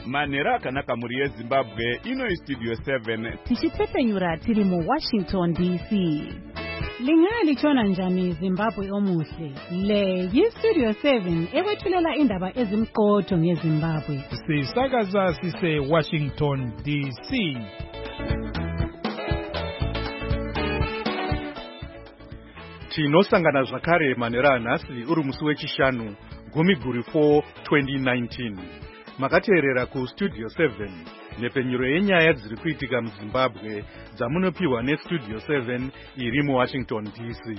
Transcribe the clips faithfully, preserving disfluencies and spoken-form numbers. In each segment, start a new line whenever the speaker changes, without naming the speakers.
Manera akanaka muri yeZimbabwe ino iStudio seven.
Tichitepenyura tiri mu Washington D C. Lingali chona njani Zimbabwe omuhle. Le yiStudio seven ewethulela indaba ezimqotho ngeZimbabwe.
Sisakaza sise Washington D C.
Tinosangana zvakare manera anhasi uri musi wechishanu gumi guri four twenty nineteen. Makateerera ku Studio seven nepenyuro yenyaya dziri kuitika muZimbabwe dzamunopiwa neStudio seven iri muWashington D C.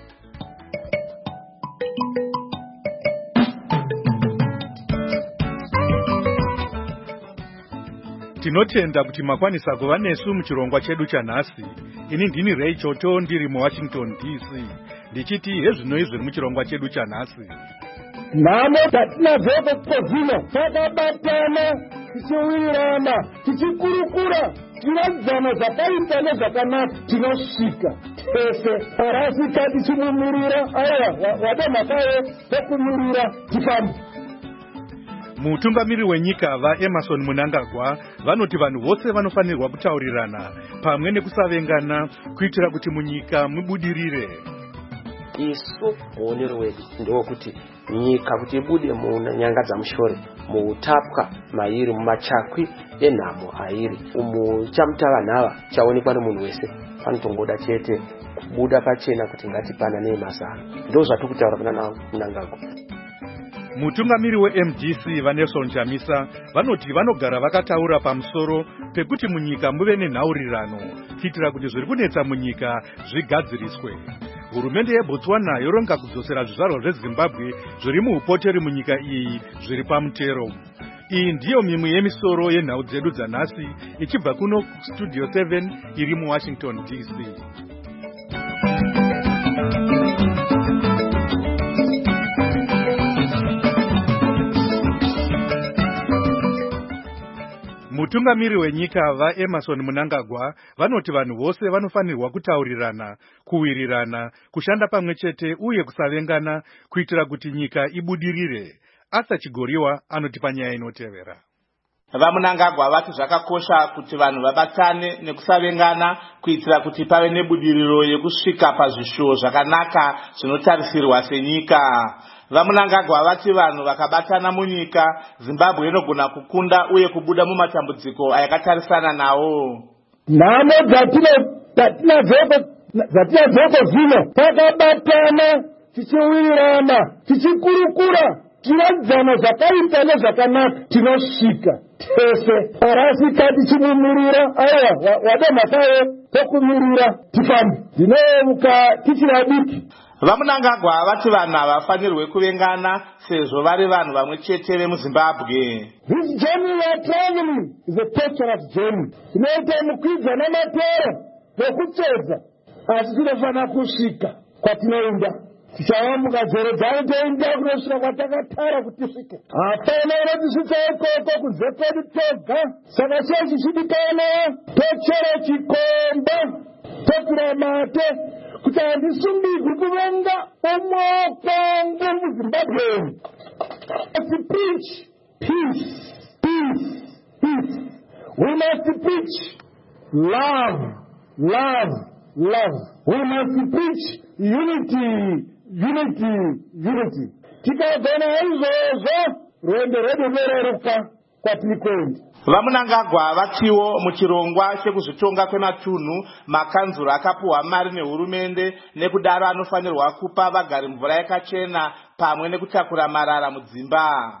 Tinotenda kuti makwanisa kuva nesu muchirongwa chedu chanhasi. Ini ndini Ray Choto ndiri muWashington D C. Ndichiti hezvinoi zviri muchirongwa chedu chanhasi.
Namo tatinazvo kozino takabatana tichiwirirana tichikurukura tiradzana zvakaita nezvakanaka tinosvika tese parasika tichimumirira aiwa wada makaye tokumirira tifambe.
Mutungamiri wenyika vaEmerson Mnangagwa vanoti vanhu vose vanofanirwa kutaurirana pamwe nekusavengana kuitira kuti munyika mubudirire.
Isu muonero wedu ndokuti nyika kuti ibude munyanga dzamushore muutapwa mairi mumachakwi enhamo airi umu chamutavanhava chaonekwa nemunhu wese panotongoda chete kubuda pachena kuti ngatipanane mazano. Ndo zvati kutaura kuna Mnangagwa.
Mutungamiri weM D C vaNelson Chamisa vanoti vanogara vakataura pamusoro pekuti munyika muve nenhaurirano kuitira kuti zviri kunetsa munyika zvigadziriswe. Hurumende yeBotswana yoronga kudzosera zvizvarwa zveZimbabwe zviri muupoteri munyika iyi zviri pamutero. Iyi ndiyo mimwe yemisoro yenhau dzedu dzanhasi ichibva kuno Studio seven iri muWashington D C. Mutungamiri wenyika vaEmerson Mnangagwa vanoti vanhu vose vanofanirwa kutaurirana, kuwirirana, kushanda pamwe chete uye kusavengana kuitira kuti nyika ibudirire. Asa Chigoriwa anoti panyaya inotevera.
VaMnangagwa vati zvakakosha kuti vanhu vabatane nekusavengana kuitira kuti pave nebudiriro yekusvika pazvishuwo zvakanaka zvinotarisirwa senyika. VaMnangagwa vati vanhu vakabatana munyika Zimbabwe inogona kukunda uye kubuda mumatambudziko ayakatarisana nawo.
Namo dzatinadzoko zvino takabatana tichiwirirana tichikurukura tiradzana zvakaita nezvakanaka tinosvika tese parasika tichimumirira aiwa wada makaye tokumirira tifambe. Ndinomuka tichiri diki.
VaMnangagwa vati vanhu havafanirwe kuvengana sezvo vari vanhu vamwe chete vemuZimbabwe.
This journey we are traveling is a torturous journey. Tinoita mukwidza namatero nokutedza asi tinofanira kusvika kwatinoenda. Tichaambuka dzoro dzavo toenda kunosvika kwatakatara kuti tisvike. Hapana unotisvitsa ikoko kunze kwedu toga. Saka chii chichidikana tochera chikomba tokura mate kuti handisumbirwi kuvenga umwe kwangu muZimbabwe. Let's preach peace, peace, peace. We must preach love, love, love. We must preach unity, unity, unity. Tikagona izvozvo rwendo rwedu rwereruka kwatiri kuenda.
VaMnangagwa vatiwo muchirongwa chekuzvitonga kwematunhu makanzuro akapuwa mari nehurumende nekudaro anofanirwa kupa vagari mvura yakachena pamwe nekutakura marara mudzimba.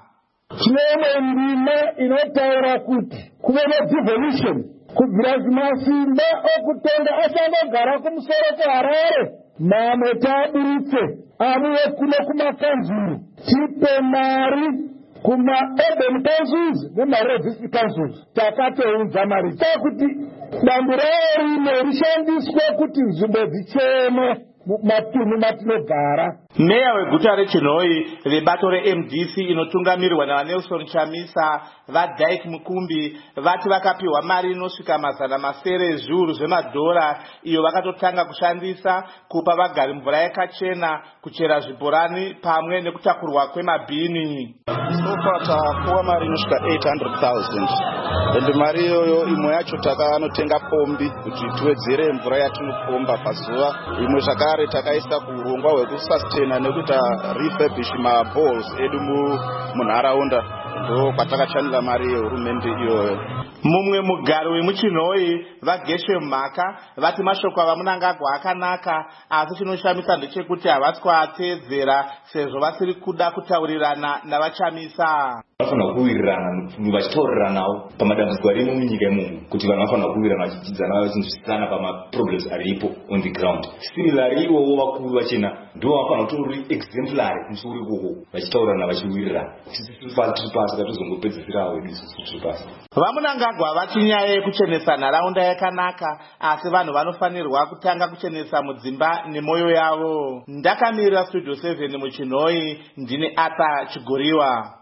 Tine ndima inotaura kuti kuve nedevolution kubvira kumasimba okutonga asangogara kumusoro kweHarare mamwe taburutse amuwe kuno kumakanzuro tipe mari kuma urban councils nemari district councils takatounza mari takuti dambu rayo rino rishandiswe kuti nzvimbo dzichene matunhu matinogara.
Meya weguta reChinhoyi vebato reM D C inotungamirirwa naVaNelson Chamisa vaDyke Mukumbi vati vakapiwa mari inosvika mazana masere ezviuru zvemadhora iyo vakatotanga kushandisa kupa vagari mvura yakachena, kuchera zvibhorani pamwe nekutakurwa kwemabhini.
sofa tapuwa mari inosvika eight hundred thousand and mari iyoyo imwe yacho takanotenga pombi kuti tiwedzere mvura yatinopomba pazuva. Imwe zvakare takaisa kurongwa hwekusustaina nekuita refurbish maballs edu munharaunda, ndo kwatakachanira mari yehurumende iyoyo.
Mumwe mugari wemuchinhoi vageshe mhaka vati mashoko avamunangagwa akanaka, asi chinoshamisa ndechekuti havasi kuateedzera sezvo vasiri kuda kutaurirana navachamisa.
Vanofanira kuwirirana vachitauriranawo pamadambudziko ari munyika imomo, kuti vanhu vanofanira kuwirirana vachidzidzana vachinzwisisana pamaproblems aripo on the ground. Similarly ivowo vakuru vachena ndivo vanofanira kutori exemplary musoro ikoko, vachitaurirana vachiwirirana. Tiri pasi katozongopedzisirawo edu isusu tiri pasi.
Vamunangagwa vati nyaya yekuchenesa nharaunda yakanaka, asi vanhu vanofanirwa kutanga kuchenesa mudzimba nemwoyo yavo. Ndakamirira Studio seven muchinhoi, ndine Ata Chigoriwa.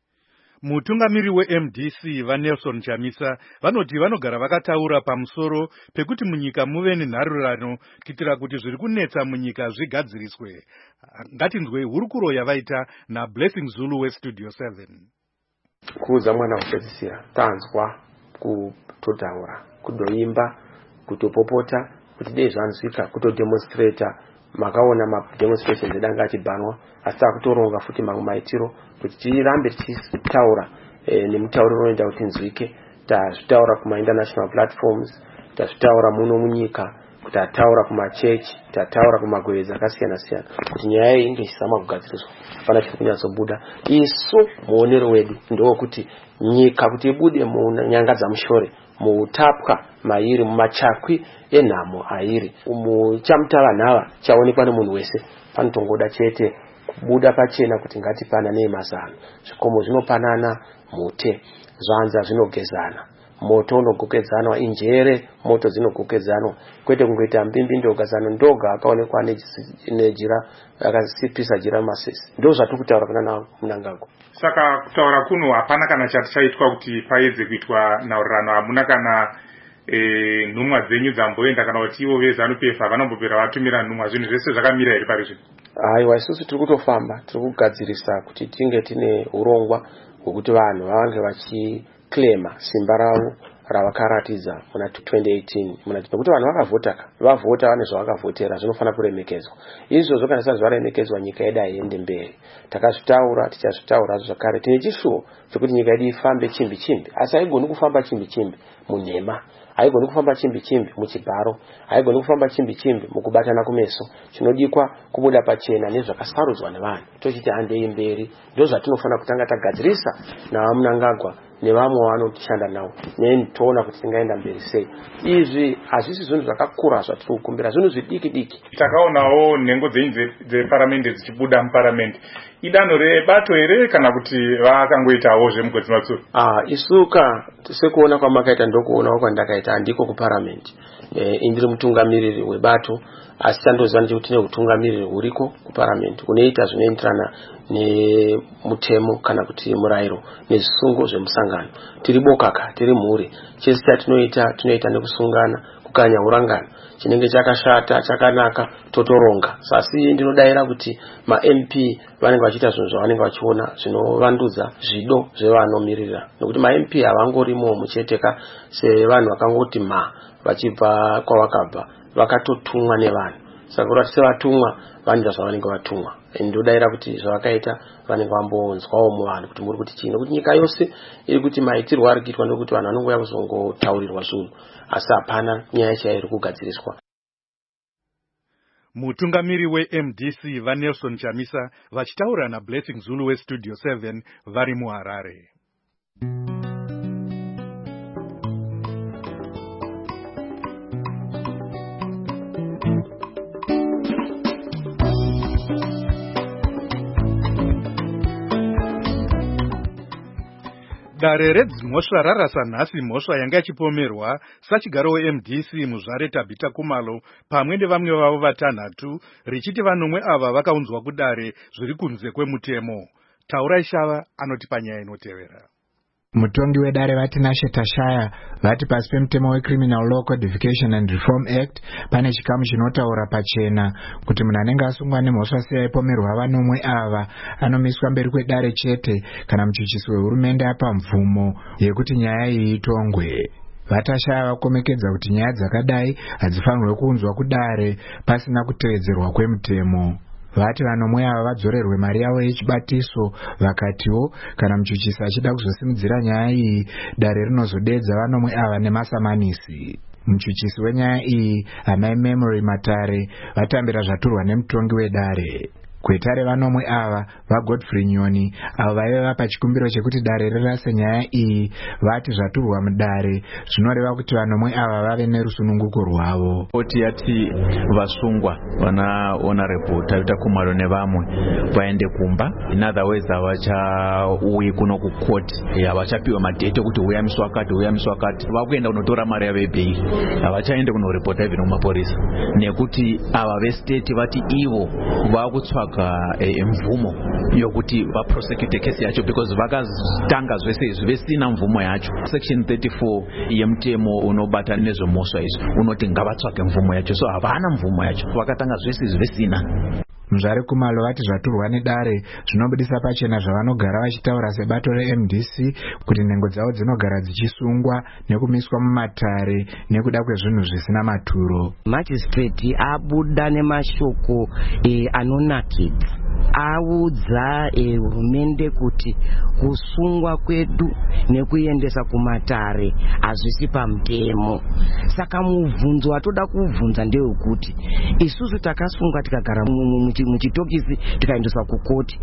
Mutungamiri we-M D C vaNelson Chamisa vanoti vanogara vakataura pamusoro pekuti munyika muve nenharurano kuitira kuti zviri kunetsa munyika zvigadziriswe. Ngatinzwe hurukuro yavaita naBlessing Zulu weStudio seven.
Kuuza mwana kupedzisira tanzwa kutotaura, kudoimba, kutopopota, kuti dei zvanzwika, kutodemonstrata. Makaona mademonstrations edanga achibhanwa, asi takutoronga futi mamwe maitiro kuti tirambe tichitaura e, nemutauriro unoenda kuti nzwike. Tazvitaura kuma international platforms, tazvitaura muno munyika, kuti tataura kuma church, tataura kuma gwedza akasiyana siyana kuti nyaya iyi inge isama kugadziriswa pana chiri kunyatsobuda. Isu muonero wedu ndokuti nyika kuti ibude munyanga dzamushore, muutapwa mairi mumachakwi enhamo airi umu chamutava nhava chaonekwa nemunhu wese. Panotongoda chete kubuda pachena kuti ngatipanane nemazano. Zvikomo zvinopanana mute, zvanza zvinogezana, moto unogokedzanwa, injere moto dzinogokedzanwa, kwete kungoita mbimbi ndogazano ndoga akaonekwa nejira akasipisa jira masisi. Ndo zvati kutaura kuna nawo Munangagwa.
Saka kutaura kuno hapana kana chati chaitwa kuti paedze kuitwa nhaurirano. Hamuna kana e, nhumwa dzenyu dzamboenda kana kuti ivo vezanu-P F vanombopera vatumira nhumwa, zvinhu zvese zvakamira here pari zvino?
Aiwa, isusu tiri kutofamba, tiri kugadzirisa kuti tinge tine urongwa hwekuti vanhu vange vachiclaima simba ravo ravakaratidza muna twenty eighteen. Muna kuti vanhu vakavhota, vavhota vane zvavakavhotera, zvinofana kuremekedzwa. Izvozvo kana sazvaremekedzwa nyika yedu haiende mberi. Takazvitaura, tichazvitaura zvakare. Tine chishuwo chekuti nyika yedu ifambe chimbi chimbi, asi haigoni kufamba chimbi chimbi munhema, haigoni kufamba chimbi chimbi muchibharo, haigoni kufamba chimbi chimbi mukubatana kumeso. Chinodikwa kubuda pachena nezvakasarudzwa nevanhu, tochiti handei mberi. Ndozvatinofana kutanga tagadzirisa navaMunangagwa nevamwe vanoshanda navo, netoona kuti tingaenda mberi sei. Izvi hazvisi zvinhu zvakakura zvatiri kukumbira, zvinhu zvidiki diki.
Takaonawo nhengo dzenyu dzeparamende dzichibuda muparamende. Idanho rebato here kana kuti vakangoitawo zvemugwedzi matsuro?
Ah, isuka sekuona kwamakaita ndokuonawo kwandakaita, handiko kuparamende. E, indiri mutungamiriri webato, asi tandoziva nechekuti tine utungamiriri huriko kuparamende unoita zvinoenderana nemutemo kana kuti murayiro nezvisungo zvemusangano. Tiri bokaka, tiri mhuri, chese chatinoita tinoita nekusungana, kukanya urangano. Chinenge chakashata chakanaka totoronga. Sasi ndinodayira kuti ma-M P vanenge vachiita zvinhu zvavanenge vachiona zvinovanduza zvido zvevanomirira, nokuti ma-M P havangorimo mucheteka sevanhu vakangoti ma vachibva kwavakabva, vakatotumwa nevanhu. Saka kuti sevatumwa vanoita zvavanenge vatumwa. Ndinodayira kuti zvavakaita vanenge vambonzwawo muvanhu kuti muri kuti chii, nokuti nyika yose iri kuti maitirwo ari kuitwa ndokuti vanhu vanongouya kuzongotaurirwa zvinhu, asi hapana nyaya chaiyo iri kugadziriswa.
Mutungamiri we-M D C vaNelson Chamisa vachitaura naBlessing Zulu weStudio seven vari muHarare. Dare redzimhosva rarasa nhasi mhosva yanga ichipomerwa sachigaro we-M D C muzvare Tabita Kumalo pamwe nevamwe vavo vatanhatu, richiti vanomwe ava vakaunzwa kudare zviri kunze kwemutemo. Taurai Shava anoti panyaya inotevera.
Mutongi wedare vati Nashe Tashaya vati pasi pemutemo weCriminal Law Codification and Reform Act pane chikamu chinotaura pachena kuti munhu anenge asungwa nemhosva seya ipomerwa vanomwe ava anomiswa mberi kwedare chete kana muchuchisi wehurumende apa mvumo yekuti nyaya iyi itongwe. Vatashaya vakomekedza kuti nyaya dzakadai hadzifanirwe kuunzwa kudare pasina kutevedzerwa kwemutemo. Vati vanomwe ava vadzorerwe mari yavo yechibatiso, vakatiwo kana muchuchisi achida kuzosimudzira nyaya iyi dare rinozodedza vanomwe ava nemasamanisi. Muchuchisi wenyaya iyi Amai Memory Matare vatambira zvaturwa nemutongi wedare. Kwetare vanomwe ava vaGodfrey Nyoni avo vaive vapa chikumbiro chekuti dare rirase nyaya iyi vati zvaturwa mudare zvinoreva kuti vanomwe ava vave nerusununguko rwavo.
Koti yati vasungwa vana honorable Tabitha Khumalo nevamwe vaende kumba. In other words, havachauyi kuno kukoti, havachapiwa madhete kuti uya musi wakati uya musi wakati, vakuenda kunotora mari yavo yebheili, havachaende kunoripota even kumaporisa nekuti ava vestate vati ivo vakutsvaga mvumo yokuti vaprosecute kesi yacho because vakatanga zvese izvi vesina mvumo yacho. Section thirty-four yemutemo unobata nezvemhosva izvi unoti ngavatsvage mvumo yacho, so havana mvumo yacho, vakatanga zvese izvi vesina.
Muzvare Khumalo vati zvaturwa nedare zvinobudisa pachena zvavanogara vachitaura sebato reM D C kuti nhengo dzavo dzinogara dzichisungwa nekumiswa mumatare nekuda kwezvinhu zvisina maturo.
Magistrate abuda nemashoko e, anonakidza audza hurumende kuti kusungwa kwedu nekuendesa kumatare hazvisi pamutemo. Saka mubvunzo watoda kuvhunza ndewekuti isusu takasungwa tikagara muchitokisi tikaendeswa kukoti,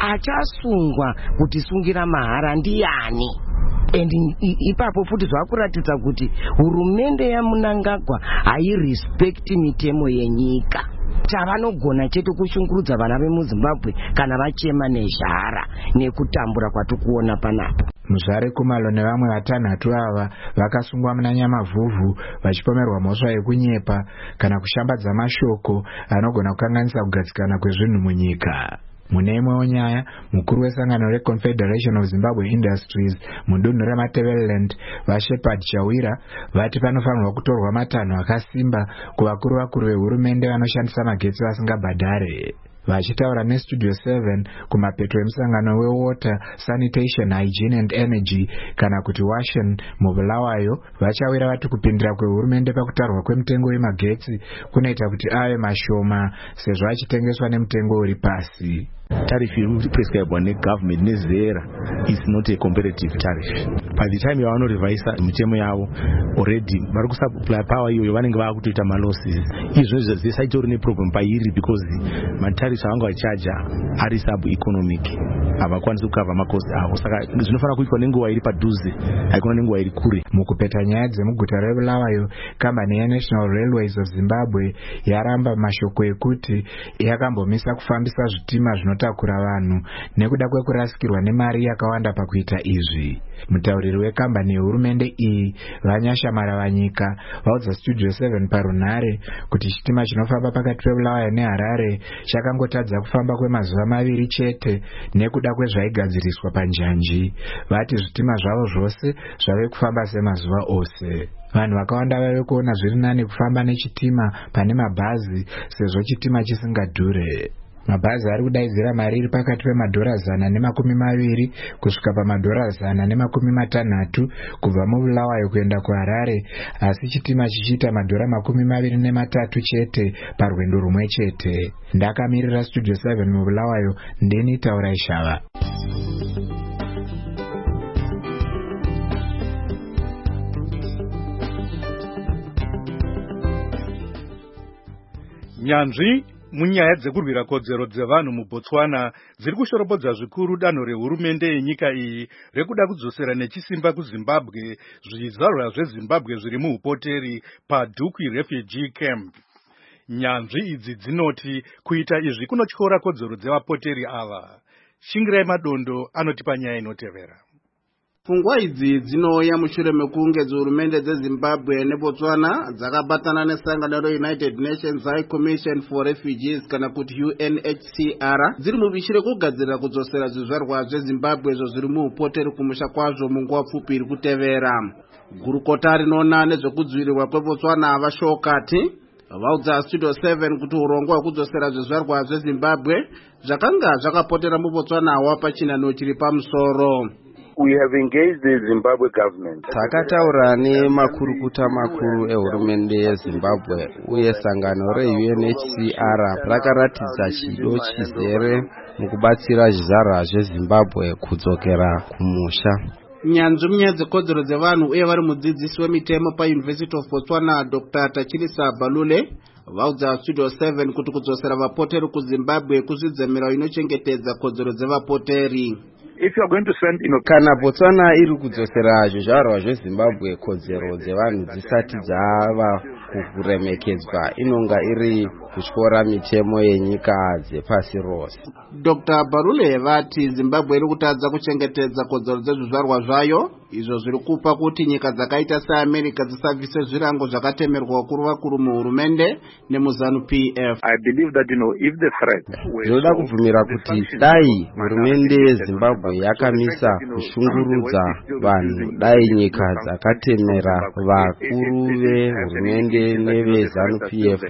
achasungwa kutisungira mahara ndiani? And ipapo futi zvakuratidza kuti hurumende yaMnangagwa hairespekti mitemo yenyika. Chavanogona chete kushungurudza vana vemuZimbabwe kana vachema nezhara nekutambura kwatikuona panapa.
Muzvare Khumalo nevamwe vatanhatu ava vakasungwa muna Nyamavhuvhu vachipomerwa mhosva yekunyepa kana kushambadza mashoko anogona kukanganisa kugadzikana kwezvinhu munyika. Mune imwewo nyaya, mukuru wesangano reConfederation of Zimbabwe Industries mudunhu reMatabeleland vaShepard Chawira vati panofanirwa kutorwa matanho akasimba kuvakuru vakuru vehurumende vanoshandisa magetsi vasingabhadhare. Vachitaura neStudio seven kumapeto emusangano weWater, Sanitation, Hygiene and Energy kana kuti WASHEN muBulawayo, vachawira vati kupindira kwehurumende pakutarwa kwemutengo wemagetsi kunoita kuti ave mashoma sezvo achitengeswa nemutengo uri pasi.
Tariff iri prescribed negovernment nezera is not a competitive tariff. By the time yavano revise mitemo yavo already vari kusupply power iyoyo vanenge vakutoita malosses. Izvo zvisaita ne problem pairi because matariffs avanga vachaja ari sub economic, havakwanisi kukava macost avo, saka zvinofana kuitwa nenguva iri padhuze haikona nenguva iri kure.
Mukupeta nyaya dzemuguta reBulawayo, kambani yeNational Railways of Zimbabwe yaramba mashoko ekuti yakambomisa kufambisa zvitima zvinotakura vanhu nekuda kwekurasikirwa nemari yakawanda pakuita izvi. Mutauriri wekambani yehurumende iyi Vanyasha Maravanyika vaudza Studio seven parunhare kuti chitima chinofamba pakati peBulawayo neHarare chakangotadza kufamba kwemazuva maviri chete nekuda kwezvaigadziriswa panjanji. Vati zvitima zvavo zvose zvave kufamba semazuva ose. Vanhu vakawanda vave kuona zviri nani kufamba nechitima pane mabhazi sezvo chitima chisingadhure. Mabhazi ari kudaidzira mari iri pakati pemadhora zana nemakumi maviri kusvika pamadhora zana nemakumi matanhatu kubva muBulawayo kuenda kuHarare, asi chitima chichiita madhora makumi maviri nematatu chete parwendo rumwe chete. Ndakamirira Studio seven muBulawayo, ndini Taurai Shava.
Nyanzvi munyaya dzekurwira kodzero dzevanhu muBotswana dziri kushoropodza zvikuru danho rehurumende yenyika iyi rekuda kudzosera nechisimba kuZimbabwe zvizvarwa zveZimbabwe zviri muupoteri paDukwi Refugee Camp. Nyanzvi idzi dzinoti kuita izvi kunotyora kodzero dzevapoteri ava. Shingirai Madondo anotipa nyaya inotevera.
Pfungwa idzi dzinouya mushure mekunge hurumende dzeZimbabwe neBotswana dzakabatana nesangano reUnited Nations High Commission for Refugees kana kuti U N H C R dziri mubishire kugadzirira kudzosera zvizvarwa zveZimbabwe izvo zviri muupoteri kumusha kwazvo munguva pfupi iri kutevera. Gurukota rinoona nezvekudzivirirwa kweBotswana vashokati vaudza Studio seven kuti urongwa hwekudzosera zvizvarwa zveZimbabwe zvakanga zvakapotera muBotswana wapachinano chiri pamusoro.
We have engaged the Zimbabwe government.
Takataura nemakurukuta makuru ehurumende yeZimbabwe uye sangano reU N H C R rakaratidza chido chizere mukubatsira zvizvarwa zveZimbabwe kudzokera kumusha.
Nyanzvi munyaya dzekodzero dzevanhu uye vari mudzidzisi wemitemo paUniversity of Botswana Doctor Tachilisa Balule vaudza Studio seven kuti kudzosera vapoteri kuZimbabwe kuzvidzemera inochengetedza kodzero dzevapoteri.
If you are going to send in
kana Botswana iri kudzosera zvizvarwa zveZimbabwe kodzero dzevanhu dzisati dzava kuremekedzwa inonga iri kutyora mitemo yenyika dzepasi rose.
Doctor Barule vati Zimbabwe iri kutadza kuchengetedza kodzero dzezvizvarwa zvayo izvo zviri kupa kuti nyika dzakaita seAmerica dzisabvise zvirango zvakatemerwa vakuru vakuru muhurumende nemuZanu P F.
I believe that you know if the threat
zvoda kubvumira kuti dai hurumende yeZimbabwe yakamisa kushungurudza vanhu dai nyika dzakatemera vakuru vehurumende neveZanu P F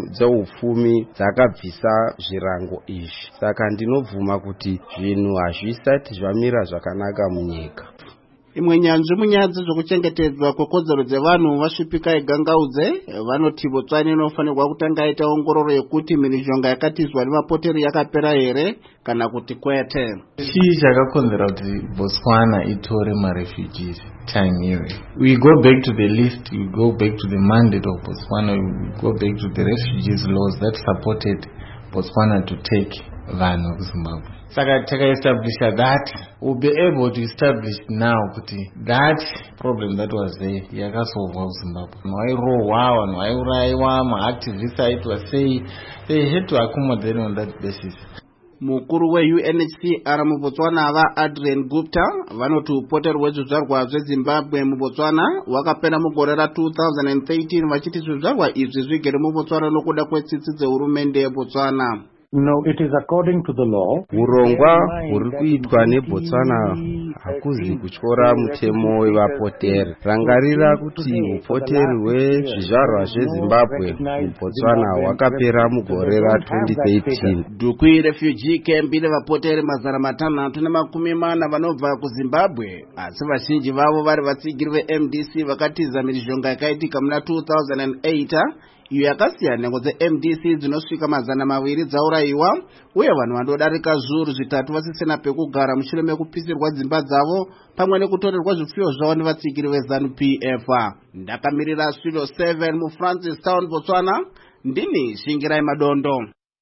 dzeupfumi dzakabvisa zvirango izvi. Saka ndinobvuma kuti zvinhu hazvisati zvamira zvakanaka munyika.
Imwe nyanzvi munyaya dzezvokuchengetedzwa kwekodzero dzevanhu vasvipika igangaudze vanoti Botswana inofanirwa kutanga ita ongororo yekuti mhirizhonga yakatizwa nevapoteri yakapera here kana kuti kwete.
Chii chakakonzera kuti Botswana itore marefugees time here? We go back to the list, we go back to the mandate of Botswana, we go back to the refugees laws that supported Botswana to take vanhu kuZimbabwe. Saka taka-establish that, we'll be able to establish now kuti that problem that was there yakasolvwa kuZimbabwe. Wairohwa, vanhu vaiuraiwa, ma-activists aitwa sei, they had to accommodate on that basis.
Mukuru weU N H C R muBotswana va Adrian Gupta vanoti upoteri hwezvizvarwa zveZimbabwe muBotswana hwakapera mugore ra two thousand thirteen vachiti zvizvarwa izvi zvigere muBotswana nokuda kwetsitsi dzehurumende yeBotswana.
No, it is according to the law.
Urongwa huri kuitwa neBotswana hakuzi kutyora mutemo wevapoteri. Rangarira kuti upoteri hwezvizvarwa zveZimbabwe muBotswana hwakapera mugore ra twenty thirteen.
Dukwi refugee camp ine vapoteri mazana matanhatu nemakumi mana vanobva kuZimbabwe, asi vazhinji vavo vari vatsigiri veM D C vakatiza mhirizhonga yakaitika muna two thousand eight iyo yakasiyana nhengo dzeM D C dzinosvika mazana maviri dzaurayiwa uye vanhu vandodarika zviuru zvitatu vasisina pekugara mushure mekupisirwa dzimba dzavo pamwe nekutorerwa zvipfuyo zvavo nevatsigiri veZanu P F. Ndakamirira Studio seven muFrancistown, Botswana, ndini Shingirai Madondo.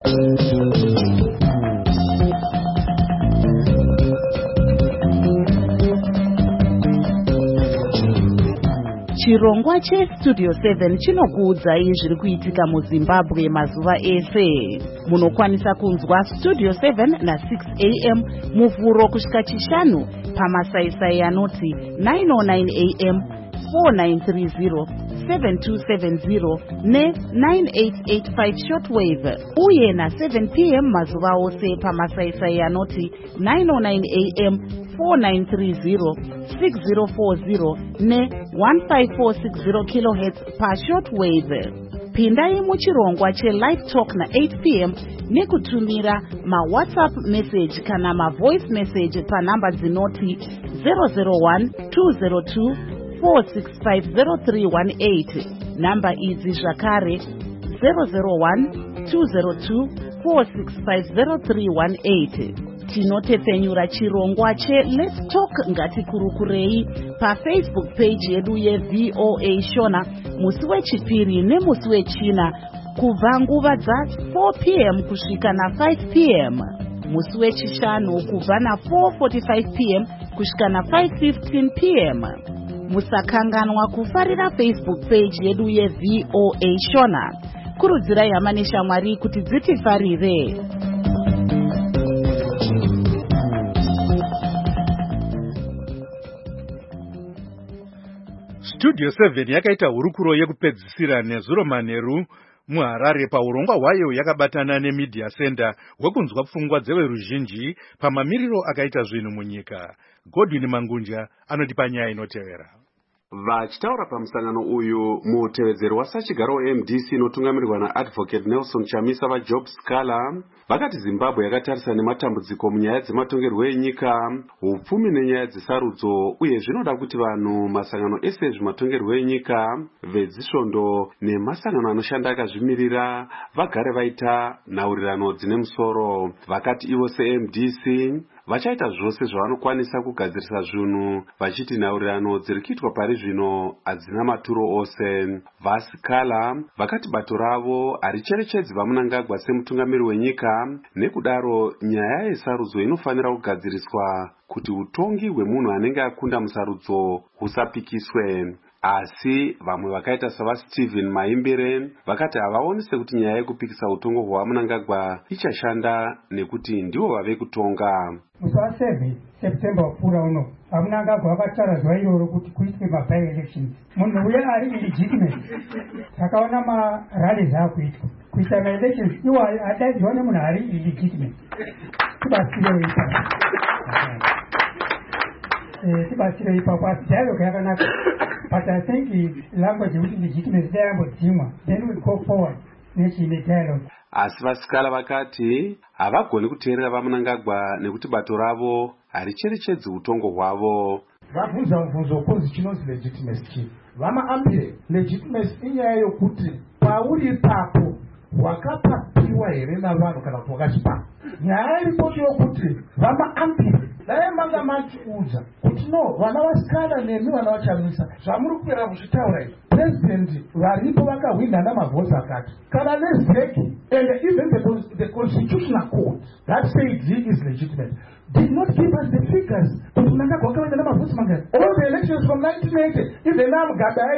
Chirongwa cheStudio seven chinokuudzai zviri kuitika muZimbabwe mazuva ese. Munokwanisa kunzwa Studio seven na six A M muvhuro kusvika chishanu pamasaisai anoti nine oh nine A M, four nine three zero, seven two seven zero ne nine eight eight five shortwave uye na seven P M mazuva ose pamasaisai anoti nine oh nine A M, four nine three zero, six zero four zero ne one five four six zero kilohertz pa shortwave. Pindai muchirongwa che-live talk na eight P M nekutumira ma-WhatsApp message kana ma-voice message pa namba dzinoti zero zero one two zero two four six five zero three one eight. Namba idzi zvakare zero zero one two zero two four six five zero three one eight. Tinotepenyura chirongwa che Let's Talk Ngatikurukurei pa Facebook page yedu yeV O A Shona musi wechipiri nemusi wechina kubva nguva dza four P M kusvika na five P M, musi wechishanu kubva na four forty-five P M kusvika na five fifteen P M. Musakanganwa kufarira Facebook page yedu yeV O A Shona. Kurudzirai hama neshamwari kuti dzitifarire.
Studio seven yakaita hurukuro yekupedzisira nezuro manheru muHarare paurongwa hwayo yakabatana nemedia center hwekunzwa pfungwa dzeveruzhinji pamamiriro akaita zvinhu munyika. Godwin Mangunja anotipa nyaya inotevera.
Vachitaura pamusangano uyu mutevedzero wasachigaro wa M D C inotungamirirwa naadvocate Nelson Chamisa vaJob Scala vakati Zimbabwe yakatarisa nematambudziko munyaya dzematongerwo enyika, upfumi nenyaya dzesarudzo, uye zvinoda kuti vanhu, masangano ese ezvematongerwo enyika, vedzisvondo nemasangano anoshanda akazvimirira vagare vaita nhaurirano dzine musoro. Vakati ivo se-M D C vachaita zvose zvavanokwanisa kugadzirisa zvinhu, vachiti nhaurirano dziri kuitwa pari zvino hadzina maturo ose. Vasikala vakati bato ravo haricherechedzi vaMnangagwa semutungamiri wenyika, nekudaro nyaya yesarudzo inofanira kugadziriswa kuti utongi hwemunhu anenge akunda musarudzo husapikiswe. Asi vamwe vakaita savaStephen Maimbire vakati havaoni sekuti nyaya yekupikisa utongo hwaMnangagwa ichashanda nekuti ndivo vave kutonga.
Musi wa-seven September wapfuura uno vaMnangagwa vakataura zuva iroro kuti kuitwe ma-by elections. Munhu uya ari illegitimate. Takaona marallies akuitwa kuita ma-elections iwo adaidzwa nemunhu ari illegitimate. Tibatsirei ipapo. Eh, tibatsirei ipapo asi dialogue yakanaka. But I think the language which is legitimate there, then we go forward. Dialogue.
Asi vasikala vakati havagoni kuteerera vaMnangagwa nekuti bato ravo haricherechedzi utongo hwavo.
Vabvunza mubvunzo kunzi chinonzi legitimacy. VamaAmbire legitimacy inyaya yokuti pauri ipapo wakapapiwa here navanhu kana kuti wakachipa. Nyaya iripoti yokuti VamaAmbire dai manga machiudza kuti no vana vasikana nemi vana vachamisa zvamuri kupera kuzvitaura izvi. President varipo vakahwina namavhoti akati kana nezeki, and even the, the constitutional court that said he is legitimate did not give us the figures. All the elections from nineteen eighty, even now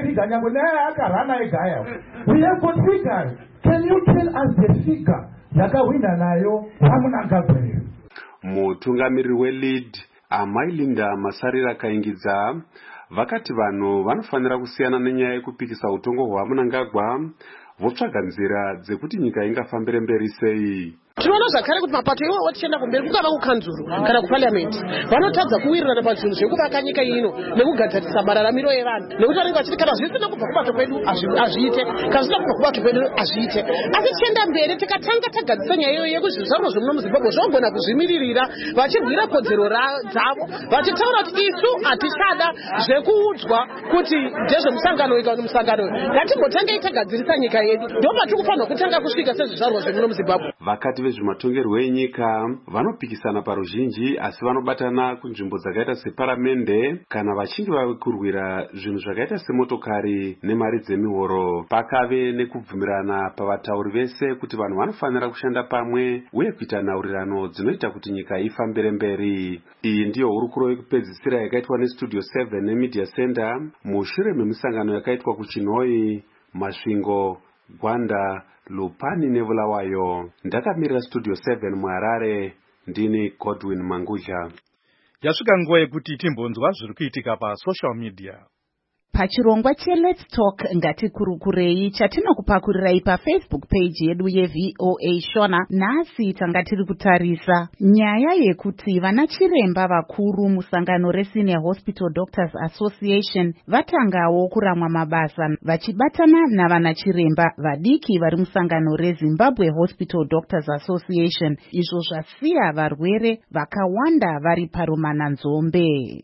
we have got figures. Can you tell us the figure yakawina nayo vaMnangagwa?
Mutungamiriri weLead Amai Linda Masarira akaingidza vakati vanhu vanofanira kusiyana nenyaya yekupikisa utongo hwaMnangagwa votsvaga nzira dzekuti nyika ingafambire mberi sei.
Tinoona zvakare kuti mapato iwo watichenda kumberi kungava kukanzuru kana kuparliamenti vanotadza kuwirirana pazvinhu zvekuvaka nyika ino nekugadzirisa mararamiro evanhu, nekuti vanenge vachiti kana zvisina kubva kubato kwedu azviite, kana zvisina kubva kubato kwedu azviite. Asi tichenda mberi tikatanga tagadzisa nyaya iyoyo yekuti zvizvarwa zvemuno muZimbabwe zvogona kuzvimiririra vachirwira kodzero dzavo, vachitaura kuti isu hatichada zvekuudzwa kuti ndezvemusangano ika nemusangano. Ngatimbotangei tagadzirisa nyika yedu, ndo patikufanira kutanga kusvika sezvizvarwa zvemuno muZimbabwe.
Vakati vezvematongerwo enyika vanopikisana paruzhinji asi vanobatana kunzvimbo dzakaita separamende kana vachinge vave kurwira zvinhu zvakaita semotokari nemari dzemihoro. Pakave nekubvumirana pavatauri vese kuti vanhu vanofanira kushanda pamwe uye kuita nhaurirano dzinoita kuti nyika ifambire mberi. Iyi ndiyo hurukuro yekupedzisira yakaitwa neStudio seven neMedia Center mushure memisangano yakaitwa kuChinhoyi, Masvingo, Gwanda, Lupani neVulawayo. Ndakamirira Studio seven muHarare, ndini Godwin Manguja.
Yasvika nguva yekuti timbonzwa zviri kuitika pasocial media.
Pachirongwa cheLet's Talk ngatikurukurei chatinokupakurirai paFacebook page yedu yeV O A Shona. Nhasi tanga tiri kutarisa nyaya yekuti vana chiremba vakuru musangano reSenior Hospital Doctors Association vatangawo kuramwa mabasa vachibatana navana chiremba vadiki vari musangano reZimbabwe Hospital Doctors Association, izvo zvasiya varwere vakawanda vari parumananzombe.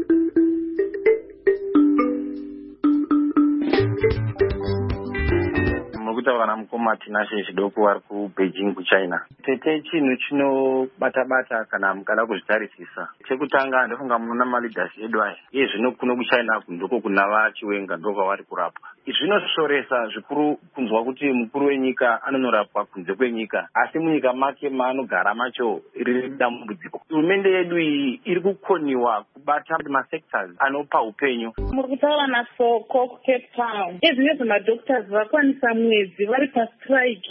Vana mukoma tinashe chidoko vari kuBeijing kuChina. Tete chinhu chinobata-bata kana mukada kuzvitarisisa. Chekutanga ndofunga muna maleaders edu aya. Iye zvino kuno kuChina ndoko kuna vachiwenga ndoko vari kurapwa. Zvinosvoresa zvikuru kunzwa kuti mukuru wenyika anonorapwa kunze kwenyika, asi munyika make maanogara macho riri dambudziko. Hurumende yedu iyi iri kukoniwa kubata masectors anopa upenyu.
Muri kutaura naSoko Cape Town. Ezvinezve madoctors vakwanisa mwedzi vari pastrike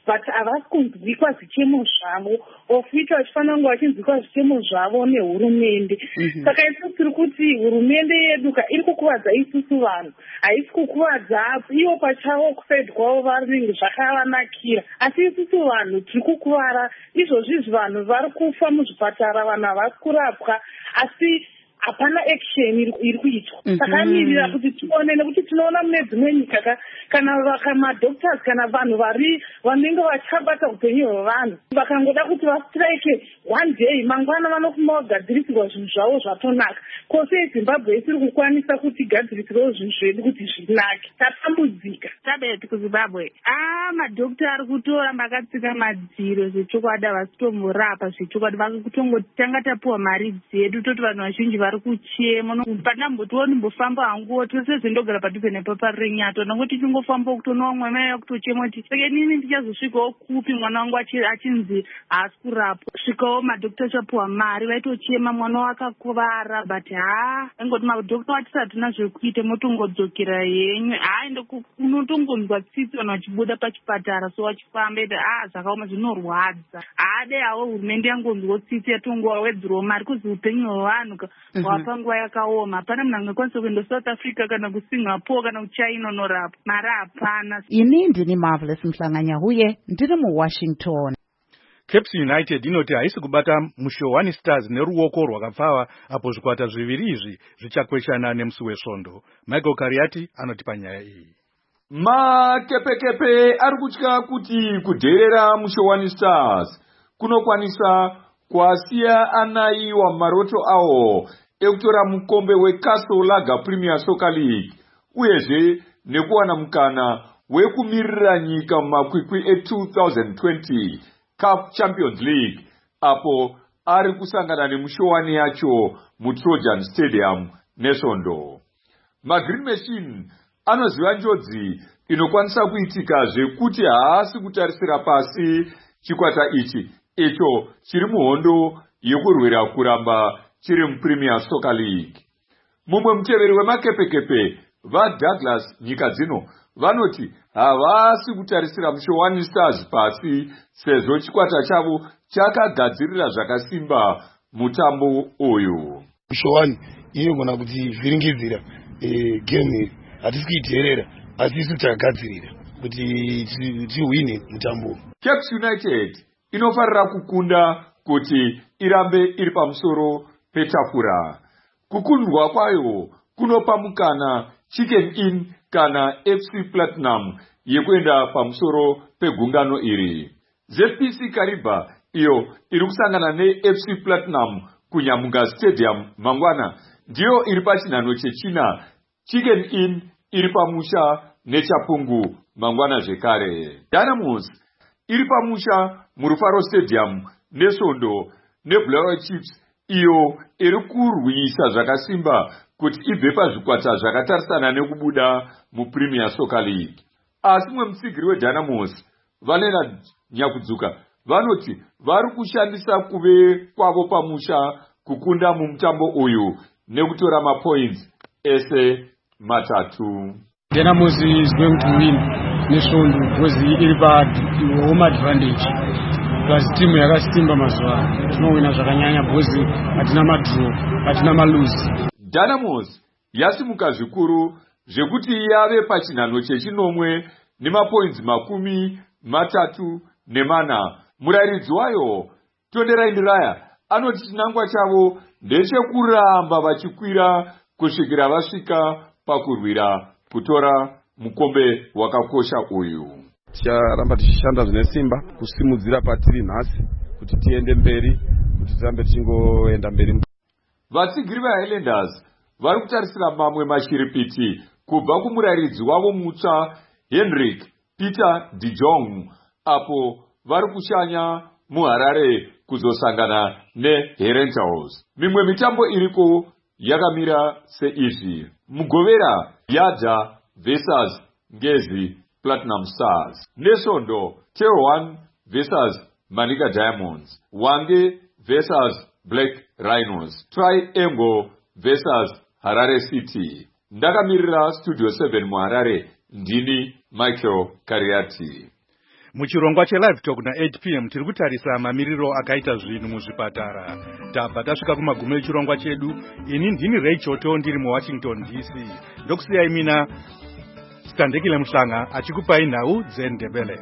but havasi kunzwikwa zvichemo zvavo ofita vachifanira kunge vachinzwikwa zvichemo zvavo nehurumende. Saka isusu tiri kuti hurumende yedu ka iri kukuvadza isusu vanhu, haisi kukuvadza ivo pachavo kusaidi kwavo vanenge zvakavanakira, asi isusu vanhu tiri kukuvara. Izvozvizvi vanhu vari kufa muzvipatara, vanhu havasi kurapwa, asi hapana action iri kuitwa. Takamirira kuti tione, nekuti tinoona mune dzimwe nyika kana madoctors kana vanhu vari vanenge vachabata upenyu hwevanhu vakangoda kuti vastrike one day, mangwana vanofuma vagadzirisirwa zvinhu zvavo zvatonaka. Kose Zimbabwe isiri kukwanisa kuti igadzirisirwe zvinhu zvedu kuti zvinake. Tatambudzika.
Tabeti kuZimbabwe. Ah, madokta ari kutora makatsika madziro zvechokwadi havasitomurapa zvechokwadi, vakutongotanga tapuwa mari dzedu toti vanhu vazhinji vari kuchema. Pandambotioni mbofamba hanguwo tose zvindogara padhuze nepapa renyato nangoti tingofamba kutonowa mwana ya kutochema kuti saka nini ndichazosvikawo kupi mwana wangu achinzi haasi kurapwa. Svikawo madokta chapuwa mari vaitochema mwana wakakuvara, but ha ngoti madokta vatisatuna zvekuita motongodzokera yenyu. Ha ende unotongonzwa tsitsi vanhu vachibuda pachipatara so vachifamba ende ha zvakaoma zvinorwadza. Ha dai hawo hurumende yangonzwa tsitsi yatongowawedzerwa mari kuzi upenyu hwevanhu wapanguva yakaoma. Hapana munhu angakwanisa kuenda South Africa kana kuSingapore kana kuChina unorapa, mari hapana.
Ini ndini Marvelous Mhlanganyahuye ndiri muWashington.
Caps United inoti haisi kubata Mushowani Stars neruoko rwakapfava apo zvikwata zviviri izvi zvichakweshana nemusi weSvondo. Michael Kariati anoti panyaya iyi.
Makepekepe ari kutya kuti kudherera Mushowani Stars kunokwanisa kwasiya anaiwa maroto awo ekutora mukombe weCastle Lager Premier Soccer League uyezve nekuwana mukana wekumirira nyika mumakwikwi e-twenty twenty CAF Champions League apo ari kusangana nemushowani yacho muTrojan Stadium neSvondo. MaGreen Machine anoziva njodzi inokwanisa kuitika zvekuti haasi kutarisira pasi chikwata ichi icho chiri muhondo yekurwira kuramba chiri muPremier Soccer League. Mumwe muteveri wemakepekepe vaDouglas nyika dzino vanoti havasi kutarisira Mushowani Stars pasi sezvo chikwata chavo chakagadzirira zvakasimba mutambo uyu.
Mushowani inogona kuti vhiringidzira e, game hatisi kuidherera asi isu takagadzirira kuti tiwine mutambo.
Caps United inofarira kukunda kuti irambe iri pamusoro petafura. Kukundwa kwayo kunopa mukana Chicken Inn kana F C Platinum yekuenda pamusoro pegungano iri. Z P C Kariba iyo iri kusangana neF C Platinum kuNyamunga Stadium mangwana ndiyo iri pachinhano chechina. Chicken Inn iri pamusha neChapungu mangwana zvekare. Dynamos iri pamusha muRufaro Stadium neSvondo neBlair Chiefs iyo iri kurwisa zvakasimba kuti ibve pazvikwata zvakatarisana nekubuda muPremier Soccer League. Asi mwe mutsigiri weDynamos vanena nyakudzuka vanoti vari kushandisa kuve kwavo pamusha kukunda mumutambo uyu nekutora mapoints ese matatu.
Dynamos is going to win neSvondo because iri pa home advantage. Plus timu yakasimba mazuva tinowina zvakanyanya because hatina madraw hatina malose.
Dynamos yasimuka zvikuru zvekuti yave pachinhano chechinomwe nemapoints makumi matatu nemana. Murairidzi wayo Tonderai Ndiraya anoti chinangwa chavo ndechekuramba vachikwira kusvikira vasvika pakurwira kutora mukombe wakakosha uyu.
Ticharamba tichishanda zvine simba kusimudzira patiri nhasi kuti tiende mberi kuti tirambe tichingoenda mberi.
Vatsigiri vaHighlanders vari kutarisira mamwe mashiripiti kubva kumurairidzi wavo mutsva Henrik Peter de Jong apo vari kushanya muHarare kuzosangana neHerentals. Mimwe mitambo iriko yakamira seizvi: Mugovera Yadha versus Ngezi Platinum Stars, neSvondo Terwan versus Manika Diamonds, Wange versus Black Rhinos, Triangle versus Harare City. Ndakamirira Studio seven muHarare ndini Michael Kariati.
Muchirongwa chelive talk na eight p m tiri kutarisa mamiriro akaita zvinhu muzvipatara. Tabva tasvika kumagumo echirongwa chedu. Ini ndini Ray Choto ndiri muWashington D C. Ndokusiyai mina Standekile Muhlanga achikupai nhau dzeNdebele.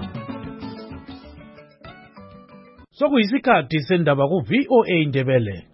Sokuyisikhathi sendaba ku V O A Ndebele.